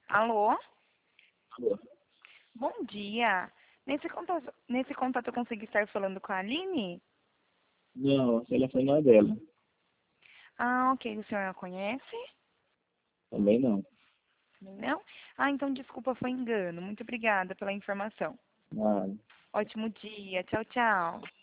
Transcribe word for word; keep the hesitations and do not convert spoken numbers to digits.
Alô? Alô? Bom dia. Nesse contato, nesse contato eu consegui estar falando com a Aline? Não, o telefone não é dela. Ah, ok. O senhor a conhece? Também não. Não? Ah, então desculpa, foi engano. Muito obrigada pela informação. Ah, Ótimo dia. Tchau, tchau.